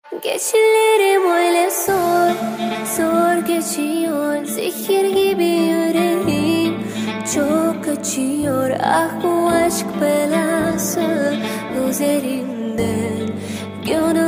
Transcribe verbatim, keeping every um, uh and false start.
Geçillerim öyle zor, zor geçiyor. Zehir gibi yüreğim çok acıyor. Ah bu aşk belası üzerimden. Gönül